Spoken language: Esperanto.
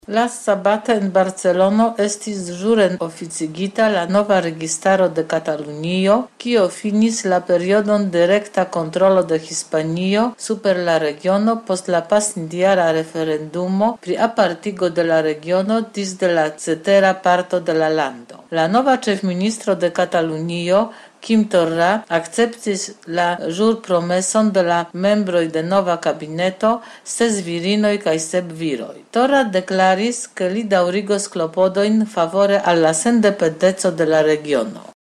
Last sabate en Barcelono estis ĵuren oficigita la nova registaro de Katalunio, kio finis la periodon de rekta kontrolo de Hispanio super la regiono post la pasintjara referendumo pri apartigo de la regiono disde la cetera parto de la lando. La nova ĉefministro de Katalunio, Quim Torra, akceptis la ĵurpromeson de la membroj de nova kabineto, 6 virinoj kaj 7 viroj. Torra deklaris, ke li daŭrigos klopodojn favore al la sendependeco de la regiono.